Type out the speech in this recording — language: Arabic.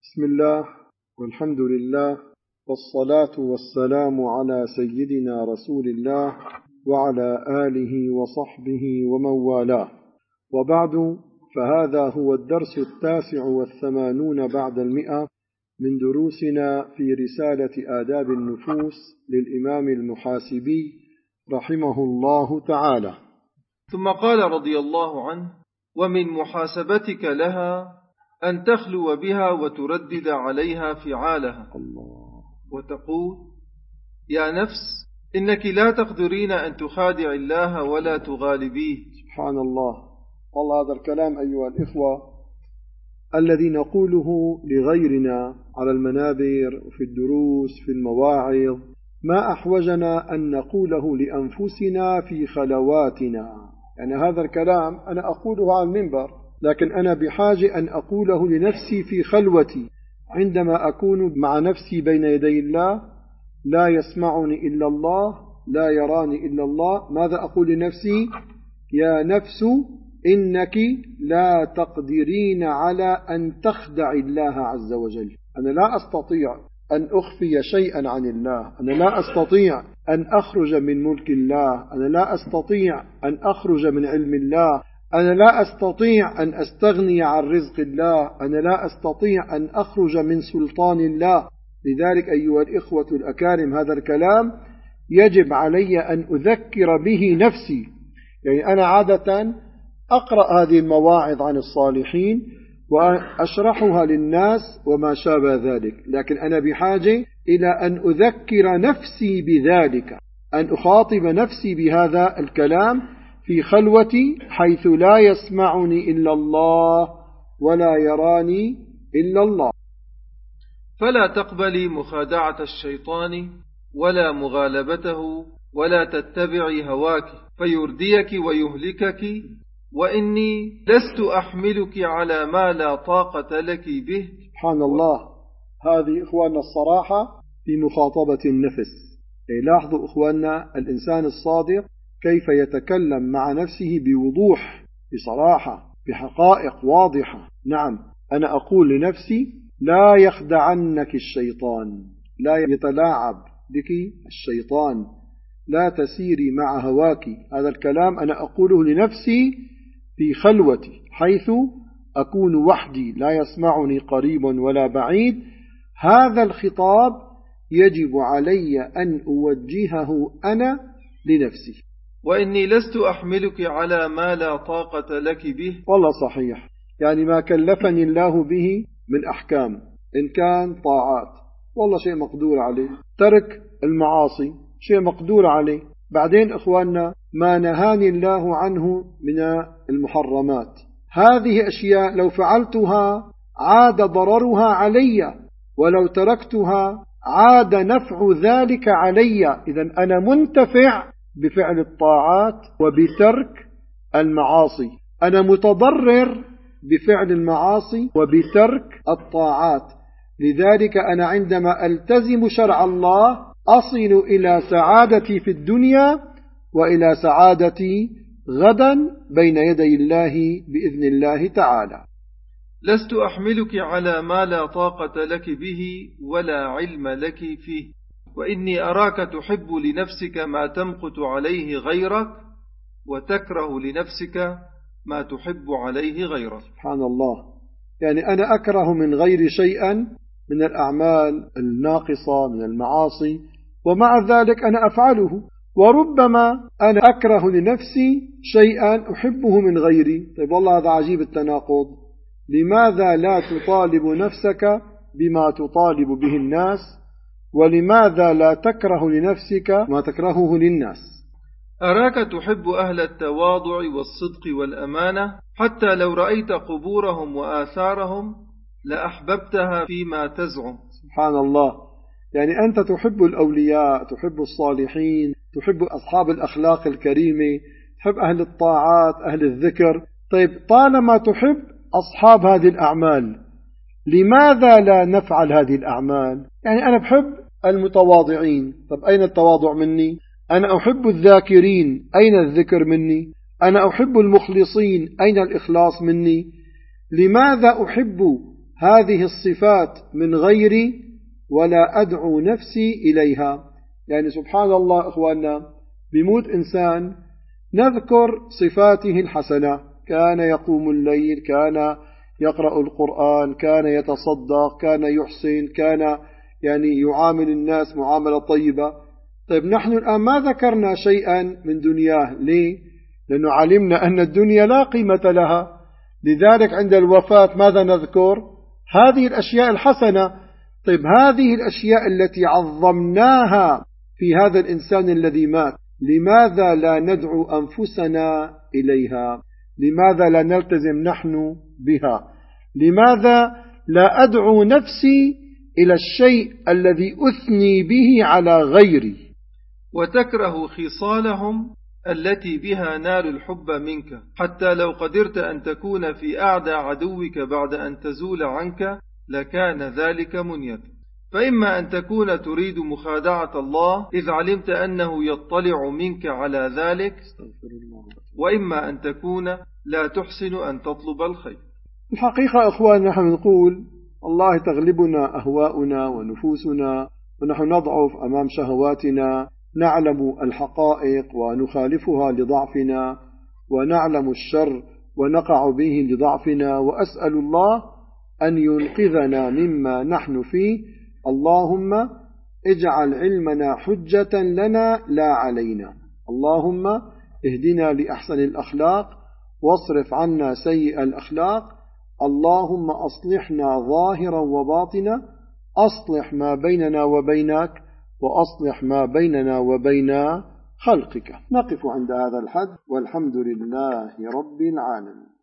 بسم الله والحمد لله والصلاة والسلام على سيدنا رسول الله وعلى آله وصحبه ومن والاه، وبعد، فهذا هو الدرس 89 بعد 100 من دروسنا في رسالة آداب النفوس للإمام المحاسبي رحمه الله تعالى. ثم قال رضي الله عنه: ومن محاسبتك لها أن تخلو بها وتردد عليها فعالها وتقول: يا نفس إنك لا تقدرين أن تخادع الله ولا تغالبيه. سبحان الله. والله هذا الكلام أيها الإخوة الذي نقوله لغيرنا على المنابر وفي الدروس في المواعظ ما أحوجنا أن نقوله لأنفسنا في خلواتنا. يعني هذا الكلام أنا أقوله على المنبر، لكن أنا بحاجة أن أقوله لنفسي في خلوتي عندما أكون مع نفسي بين يدي الله. لا يسمعني إلا الله، لا يراني إلا الله. ماذا أقول لنفسي؟ يا نفس إنك لا تقدرين على أن تخدع الله عز وجل. أنا لا أستطيع أن أخفي شيئا عن الله، أنا لا أستطيع أن أخرج من ملك الله، أنا لا أستطيع أن أخرج من علم الله، أنا لا أستطيع أن أستغني عن رزق الله، أنا لا أستطيع أن أخرج من سلطان الله. لذلك أيها الإخوة الأكارم هذا الكلام يجب علي أن أذكر به نفسي. يعني أنا عادة أقرأ هذه المواعظ عن الصالحين وأشرحها للناس وما شابه ذلك، لكن أنا بحاجة إلى أن أذكر نفسي بذلك، أن أخاطب نفسي بهذا الكلام في خلوتي حيث لا يسمعني إلا الله ولا يراني إلا الله. فلا تقبلي مخادعة الشيطان ولا مغالبته، ولا تتبعي هواك فيرديك ويهلكك، وإني لست أحملك على ما لا طاقة لك به. سبحان الله. هذه إخواننا الصراحة في مخاطبة النفس. لاحظوا إخواننا الإنسان الصادق كيف يتكلم مع نفسه بوضوح، بصراحة، بحقائق واضحة. نعم، أنا أقول لنفسي: لا يخدعنك الشيطان، لا يتلاعب بك الشيطان، لا تسيري مع هواك. هذا الكلام أنا أقوله لنفسي في خلوتي حيث أكون وحدي لا يسمعني قريب ولا بعيد. هذا الخطاب يجب علي أن أوجهه أنا لنفسي. وإني لست أحملك على ما لا طاقة لك به. والله صحيح، يعني ما كلفني الله به من أحكام، إن كان طاعات والله شيء مقدور عليه، ترك المعاصي شيء مقدور عليه. بعدين إخواننا ما نهاني الله عنه من المحرمات، هذه أشياء لو فعلتها عاد ضررها علي، ولو تركتها عاد نفع ذلك علي. إذن أنا منتفع بفعل الطاعات وبترك المعاصي، أنا متضرر بفعل المعاصي وبترك الطاعات. لذلك أنا عندما ألتزم شرع الله أصل إلى سعادتي في الدنيا وإلى سعادتي غدا بين يدي الله بإذن الله تعالى. لست أحملك على ما لا طاقة لك به ولا علم لك فيه، وإني أراك تحب لنفسك ما تمقت عليه غيرك، وتكره لنفسك ما تحب عليه غيرك. سبحان الله. يعني أنا أكره من غير شيئا من الأعمال الناقصة من المعاصي، ومع ذلك أنا أفعله. وربما أنا أكره لنفسي شيئا أحبه من غيري. طيب والله هذا عجيب التناقض. لماذا لا تطالب نفسك بما تطالب به الناس، ولماذا لا تكره لنفسك ما تكرهه للناس؟ أراك تحب أهل التواضع والصدق والأمانة، حتى لو رأيت قبورهم وآثارهم لأحببتها فيما تزعم. سبحان الله. يعني أنت تحب الأولياء، تحب الصالحين، تحب أصحاب الأخلاق الكريمة، تحب أهل الطاعات، أهل الذكر. طيب طالما تحب أصحاب هذه الأعمال، لماذا لا نفعل هذه الأعمال؟ يعني أنا بحب المتواضعين، طب أين التواضع مني؟ أنا أحب الذاكرين، أين الذكر مني؟ أنا أحب المخلصين، أين الإخلاص مني؟ لماذا أحب هذه الصفات من غيري ولا أدعو نفسي إليها. يعني سبحان الله إخواننا، بموت إنسان نذكر صفاته الحسنة، كان يقوم الليل، كان يقرأ القرآن، كان يتصدق، كان يحسن، كان يعني يعامل الناس معاملة طيبة. طيب نحن الآن ما ذكرنا شيئا من دنياه، ليه؟ لأنه علمنا أن الدنيا لا قيمة لها، لذلك عند الوفاة ماذا نذكر؟ هذه الأشياء الحسنة. طيب هذه الأشياء التي عظمناها في هذا الإنسان الذي مات، لماذا لا ندعو أنفسنا إليها؟ لماذا لا نلتزم نحن بها؟ لماذا لا أدعو نفسي إلى الشيء الذي أثني به على غيري؟ وتكره خصالهم التي بها نال الحب منك، حتى لو قدرت أن تكون في أعدى عدوك بعد أن تزول عنك لكان ذلك منية. فإما أن تكون تريد مخادعة الله إذ علمت أنه يطلع منك على ذلك، وإما أن تكون لا تحسن أن تطلب الخير. الحقيقة أخوان، نحن نقول الله تغلبنا أهواؤنا ونفوسنا، ونحن نضعف أمام شهواتنا، نعلم الحقائق ونخالفها لضعفنا، ونعلم الشر ونقع به لضعفنا، وأسأل الله أن ينقذنا مما نحن فيه. اللهم اجعل علمنا حجة لنا لا علينا، اللهم اهدنا لأحسن الأخلاق واصرف عنا سيء الأخلاق، اللهم أصلحنا ظاهرا وباطنا، أصلح ما بيننا وبينك، وأصلح ما بيننا وبين خلقك. نقف عند هذا الحد، والحمد لله رب العالمين.